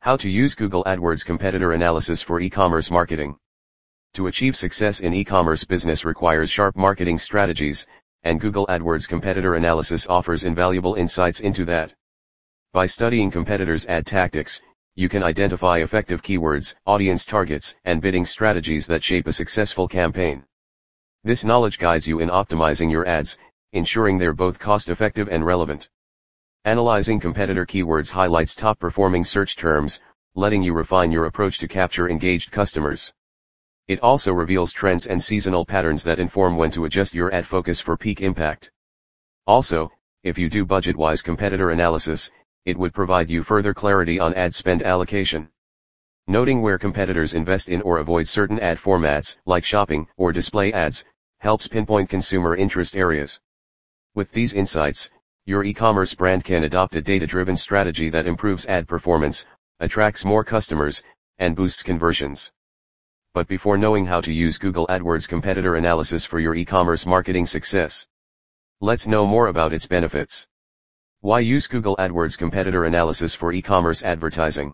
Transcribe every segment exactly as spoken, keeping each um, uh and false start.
How to use Google AdWords competitor analysis for e-commerce marketing. To achieve success in e-commerce business requires sharp marketing strategies, and Google AdWords competitor analysis offers invaluable insights into that. By studying competitors' ad tactics, you can identify effective keywords, audience targets, and bidding strategies that shape a successful campaign. This knowledge guides you in optimizing your ads, ensuring they're both cost-effective and relevant. Analyzing competitor keywords highlights top-performing search terms, letting you refine your approach to capture engaged customers. It also reveals trends and seasonal patterns that inform when to adjust your ad focus for peak impact. Also, if you do budget-wise competitor analysis, it would provide you further clarity on ad spend allocation. Noting where competitors invest in or avoid certain ad formats, like shopping or display ads, helps pinpoint consumer interest areas. With these insights, your e-commerce brand can adopt a data-driven strategy that improves ad performance, attracts more customers, and boosts conversions. But before knowing how to use Google AdWords competitor analysis for your e-commerce marketing success, let's know more about its benefits. Why use Google AdWords competitor analysis for e-commerce advertising?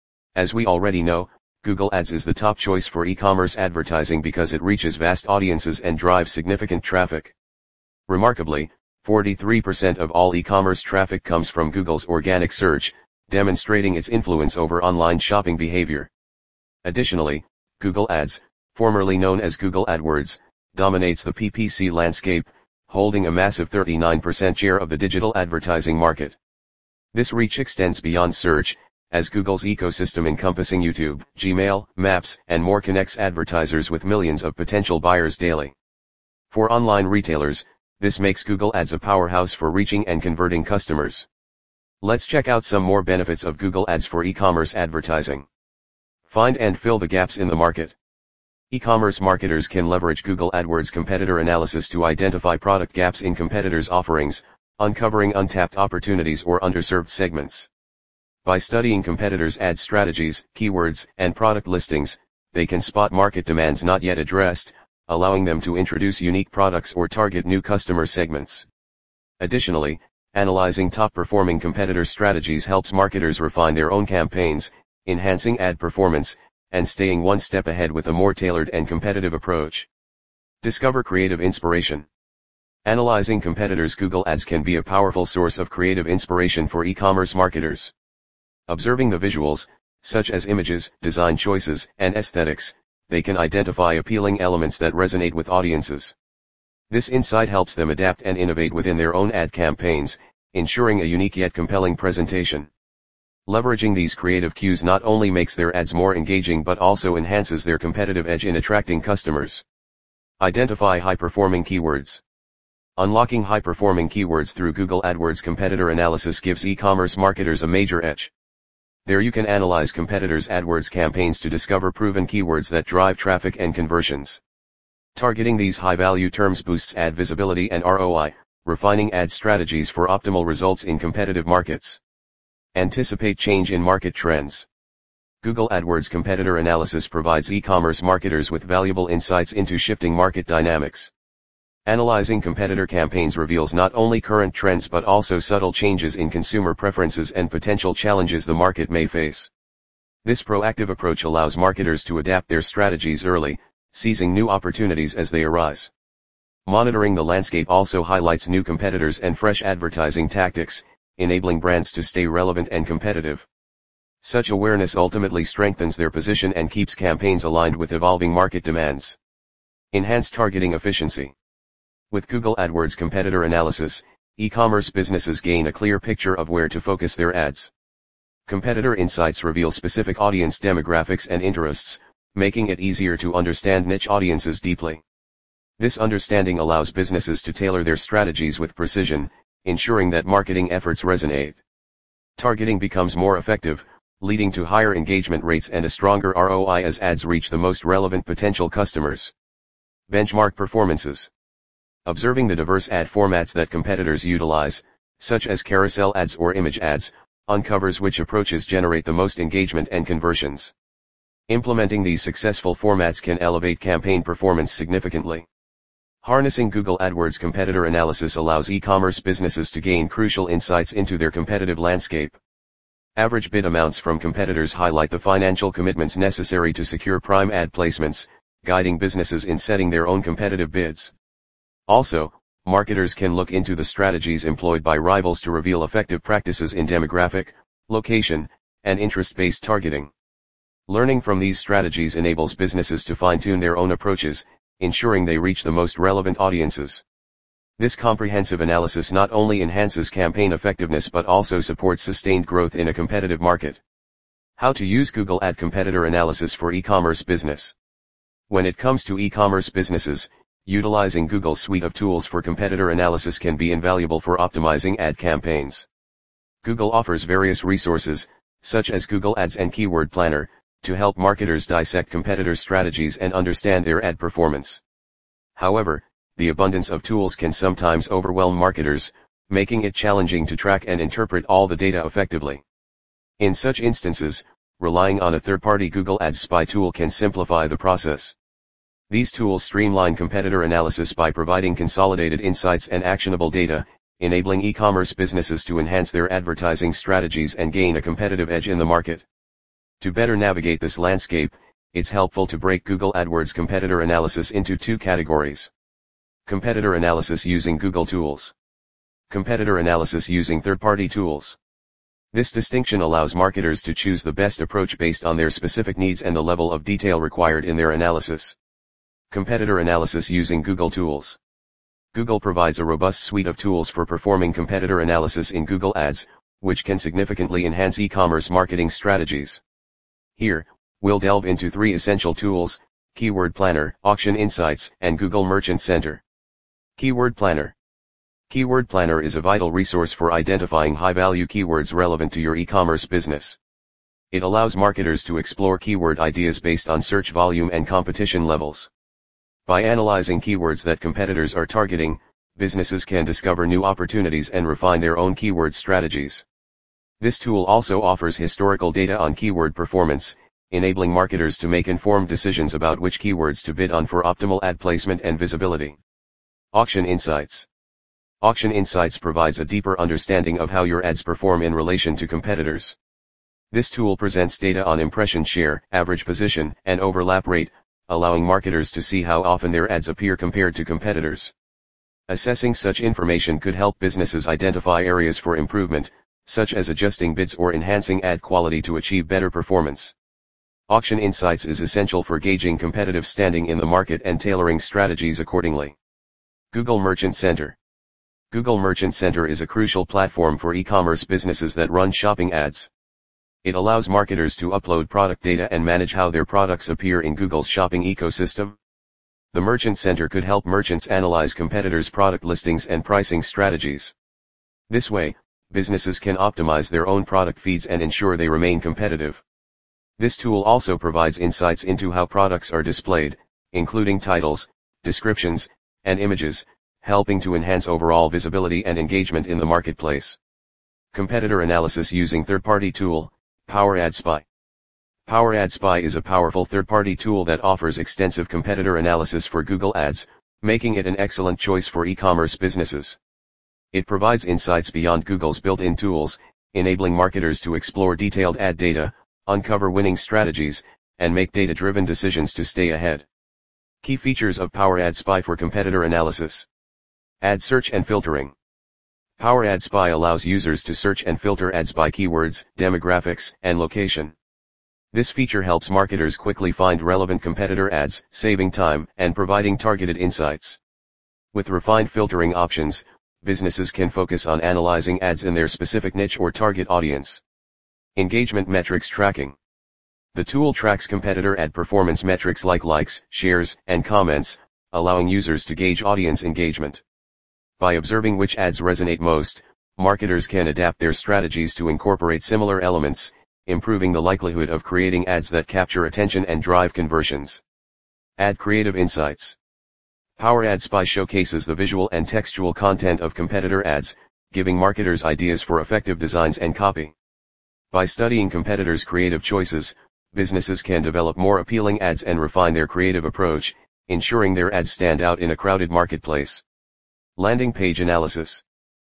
As we already know, Google Ads is the top choice for e-commerce advertising because it reaches vast audiences and drives significant traffic. Remarkably, forty-three percent of all e-commerce traffic comes from Google's organic search, demonstrating its influence over online shopping behavior. Additionally, Google Ads, formerly known as Google AdWords, dominates the P P C landscape, holding a massive thirty-nine percent share of the digital advertising market. This reach extends beyond search, as Google's ecosystem encompassing YouTube, Gmail, Maps, and more connects advertisers with millions of potential buyers daily. For online retailers, this makes Google Ads a powerhouse for reaching and converting customers. Let's check out some more benefits of Google Ads for e-commerce advertising. Find and fill the gaps in the market. E-commerce marketers can leverage Google AdWords competitor analysis to identify product gaps in competitors' offerings, uncovering untapped opportunities or underserved segments. By studying competitors' ad strategies, keywords, and product listings, they can spot market demands not yet addressed, allowing them to introduce unique products or target new customer segments. Additionally, analyzing top-performing competitor strategies helps marketers refine their own campaigns, enhancing ad performance, and staying one step ahead with a more tailored and competitive approach. Discover creative inspiration. Analyzing competitors' Google Ads can be a powerful source of creative inspiration for e-commerce marketers. Observing the visuals, such as images, design choices, and aesthetics, they can identify appealing elements that resonate with audiences. This insight helps them adapt and innovate within their own ad campaigns, ensuring a unique yet compelling presentation. Leveraging these creative cues not only makes their ads more engaging but also enhances their competitive edge in attracting customers. Identify high-performing keywords. Unlocking high-performing keywords through Google AdWords competitor analysis gives e-commerce marketers a major edge. There you can analyze competitors' AdWords campaigns to discover proven keywords that drive traffic and conversions. Targeting these high-value terms boosts ad visibility and R O I, refining ad strategies for optimal results in competitive markets. Anticipate change in market trends. Google AdWords competitor analysis provides e-commerce marketers with valuable insights into shifting market dynamics. Analyzing competitor campaigns reveals not only current trends but also subtle changes in consumer preferences and potential challenges the market may face. This proactive approach allows marketers to adapt their strategies early, seizing new opportunities as they arise. Monitoring the landscape also highlights new competitors and fresh advertising tactics, enabling brands to stay relevant and competitive. Such awareness ultimately strengthens their position and keeps campaigns aligned with evolving market demands. Enhance targeting efficiency. With Google AdWords competitor analysis, e-commerce businesses gain a clear picture of where to focus their ads. Competitor insights reveal specific audience demographics and interests, making it easier to understand niche audiences deeply. This understanding allows businesses to tailor their strategies with precision, ensuring that marketing efforts resonate. Targeting becomes more effective, leading to higher engagement rates and a stronger R O I as ads reach the most relevant potential customers. Benchmark performances. Observing the diverse ad formats that competitors utilize, such as carousel ads or image ads, uncovers which approaches generate the most engagement and conversions. Implementing these successful formats can elevate campaign performance significantly. Harnessing Google AdWords competitor analysis allows e-commerce businesses to gain crucial insights into their competitive landscape. Average bid amounts from competitors highlight the financial commitments necessary to secure prime ad placements, guiding businesses in setting their own competitive bids. Also, marketers can look into the strategies employed by rivals to reveal effective practices in demographic, location, and interest-based targeting. Learning from these strategies enables businesses to fine-tune their own approaches, ensuring they reach the most relevant audiences. This comprehensive analysis not only enhances campaign effectiveness but also supports sustained growth in a competitive market. How to use Google Ad Competitor Analysis for e-commerce business. When it comes to e-commerce businesses, utilizing Google's suite of tools for competitor analysis can be invaluable for optimizing ad campaigns. Google offers various resources, such as Google Ads and Keyword Planner, to help marketers dissect competitor strategies and understand their ad performance. However, the abundance of tools can sometimes overwhelm marketers, making it challenging to track and interpret all the data effectively. In such instances, relying on a third-party Google Ads Spy tool can simplify the process. These tools streamline competitor analysis by providing consolidated insights and actionable data, enabling e-commerce businesses to enhance their advertising strategies and gain a competitive edge in the market. To better navigate this landscape, it's helpful to break Google AdWords competitor analysis into two categories. Competitor analysis using Google tools. Competitor analysis using third-party tools. This distinction allows marketers to choose the best approach based on their specific needs and the level of detail required in their analysis. Competitor analysis using Google tools. Google provides a robust suite of tools for performing competitor analysis in Google Ads, which can significantly enhance e-commerce marketing strategies. Here, we'll delve into three essential tools: Keyword Planner, Auction Insights, and Google Merchant Center. Keyword Planner. Keyword Planner is a vital resource for identifying high-value keywords relevant to your e-commerce business. It allows marketers to explore keyword ideas based on search volume and competition levels. By analyzing keywords that competitors are targeting, businesses can discover new opportunities and refine their own keyword strategies. This tool also offers historical data on keyword performance, enabling marketers to make informed decisions about which keywords to bid on for optimal ad placement and visibility. Auction Insights. Auction Insights provides a deeper understanding of how your ads perform in relation to competitors. This tool presents data on impression share, average position, and overlap rate, allowing marketers to see how often their ads appear compared to competitors. Assessing such information could help businesses identify areas for improvement, such as adjusting bids or enhancing ad quality to achieve better performance. Auction Insights is essential for gauging competitive standing in the market and tailoring strategies accordingly. Google Merchant Center. Google Merchant Center is a crucial platform for e-commerce businesses that run shopping ads. It allows marketers to upload product data and manage how their products appear in Google's shopping ecosystem. The Merchant Center could help merchants analyze competitors' product listings and pricing strategies. This way, businesses can optimize their own product feeds and ensure they remain competitive. This tool also provides insights into how products are displayed, including titles, descriptions, and images, helping to enhance overall visibility and engagement in the marketplace. Competitor analysis using third-party tool, Power Ad Spy. Power Ad Spy is a powerful third-party tool that offers extensive competitor analysis for Google Ads, making it an excellent choice for e-commerce businesses. It provides insights beyond Google's built-in tools, enabling marketers to explore detailed ad data, uncover winning strategies, and make data-driven decisions to stay ahead. Key features of Power Ad Spy for competitor analysis. Ad search and filtering. Power Ad Spy allows users to search and filter ads by keywords, demographics, and location. This feature helps marketers quickly find relevant competitor ads, saving time and providing targeted insights. With refined filtering options, businesses can focus on analyzing ads in their specific niche or target audience. Engagement metrics tracking. The tool tracks competitor ad performance metrics like likes, shares, and comments, allowing users to gauge audience engagement. By observing which ads resonate most, marketers can adapt their strategies to incorporate similar elements, improving the likelihood of creating ads that capture attention and drive conversions. Ad creative insights. Power Ad Spy showcases the visual and textual content of competitor ads, giving marketers ideas for effective designs and copy. By studying competitors' creative choices, businesses can develop more appealing ads and refine their creative approach, ensuring their ads stand out in a crowded marketplace. Landing page analysis.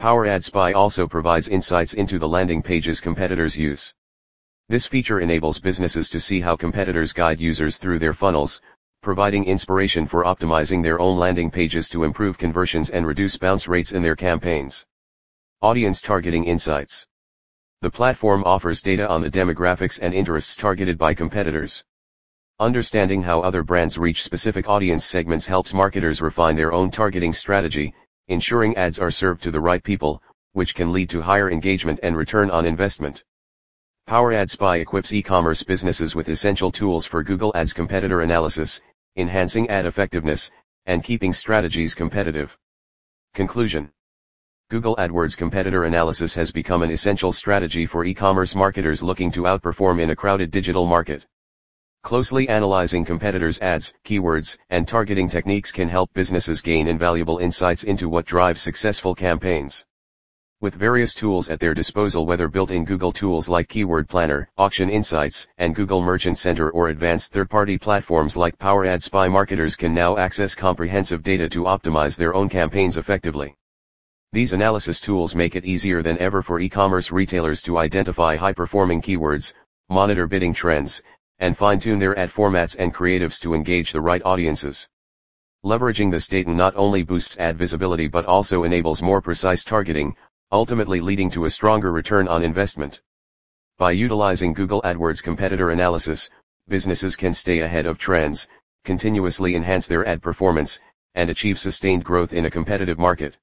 Power Ad Spy also provides insights into the landing pages competitors use. This feature enables businesses to see how competitors guide users through their funnels, providing inspiration for optimizing their own landing pages to improve conversions and reduce bounce rates in their campaigns. Audience Targeting Insights. The platform offers data on the demographics and interests targeted by competitors. Understanding how other brands reach specific audience segments helps marketers refine their own targeting strategy, ensuring ads are served to the right people, which can lead to higher engagement and return on investment. Power Ad Spy equips e-commerce businesses with essential tools for Google Ads competitor analysis, enhancing ad effectiveness, and keeping strategies competitive. Conclusion. Google AdWords competitor analysis has become an essential strategy for e-commerce marketers looking to outperform in a crowded digital market. Closely analyzing competitors' ads, keywords, and targeting techniques can help businesses gain invaluable insights into what drives successful campaigns. With various tools at their disposal, whether built-in Google tools like Keyword Planner, Auction Insights, and Google Merchant Center, or advanced third-party platforms like Power Ad Spy, marketers can now access comprehensive data to optimize their own campaigns effectively. These analysis tools make it easier than ever for e-commerce retailers to identify high-performing keywords, monitor bidding trends, and fine-tune their ad formats and creatives to engage the right audiences. Leveraging this data not only boosts ad visibility but also enables more precise targeting, ultimately leading to a stronger return on investment. By utilizing Google AdWords competitor analysis, businesses can stay ahead of trends, continuously enhance their ad performance, and achieve sustained growth in a competitive market.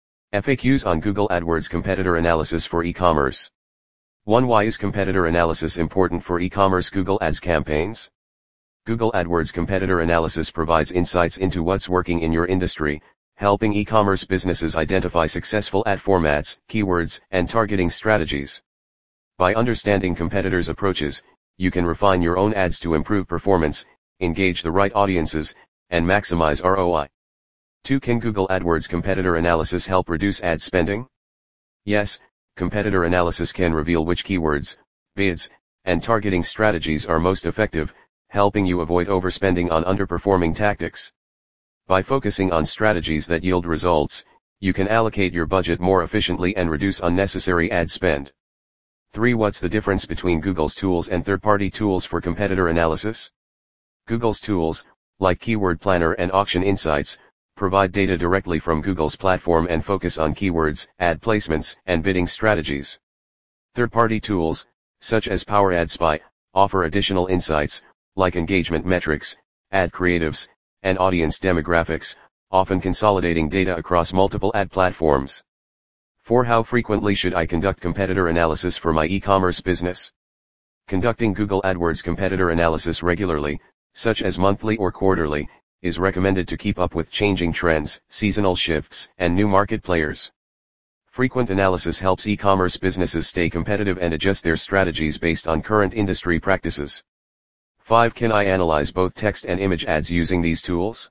F A Qs on Google AdWords competitor analysis for e-commerce. one Why is competitor analysis important for e-commerce Google Ads campaigns? Google AdWords competitor analysis provides insights into what's working in your industry, helping e-commerce businesses identify successful ad formats, keywords, and targeting strategies. By understanding competitors' approaches, you can refine your own ads to improve performance, engage the right audiences, and maximize R O I. two Can Google AdWords competitor analysis help reduce ad spending? Yes, competitor analysis can reveal which keywords, bids, and targeting strategies are most effective, helping you avoid overspending on underperforming tactics. By focusing on strategies that yield results, you can allocate your budget more efficiently and reduce unnecessary ad spend. three What's the difference between Google's tools and third-party tools for competitor analysis? Google's tools, like Keyword Planner and Auction Insights, provide data directly from Google's platform and focus on keywords, ad placements, and bidding strategies. Third-party tools, such as Power Ad Spy, offer additional insights, like engagement metrics, ad creatives, and audience demographics, often consolidating data across multiple ad platforms. four How frequently should I conduct competitor analysis for my e-commerce business? Conducting Google AdWords competitor analysis regularly, such as monthly or quarterly, is recommended to keep up with changing trends, seasonal shifts, and new market players. Frequent analysis helps e-commerce businesses stay competitive and adjust their strategies based on current industry practices. five Can I analyze both text and image ads using these tools?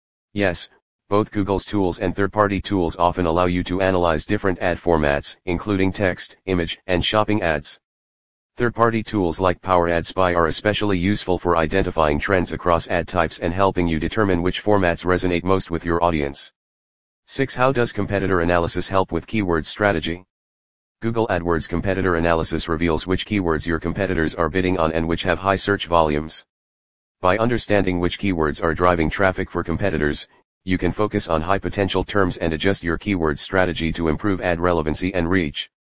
Yes, both Google's tools and third-party tools often allow you to analyze different ad formats, including text, image, and shopping ads. Third-party tools like Power Ad Spy are especially useful for identifying trends across ad types and helping you determine which formats resonate most with your audience. six How does competitor analysis help with keyword strategy? Google AdWords competitor analysis reveals which keywords your competitors are bidding on and which have high search volumes. By understanding which keywords are driving traffic for competitors, you can focus on high potential terms and adjust your keyword strategy to improve ad relevancy and reach.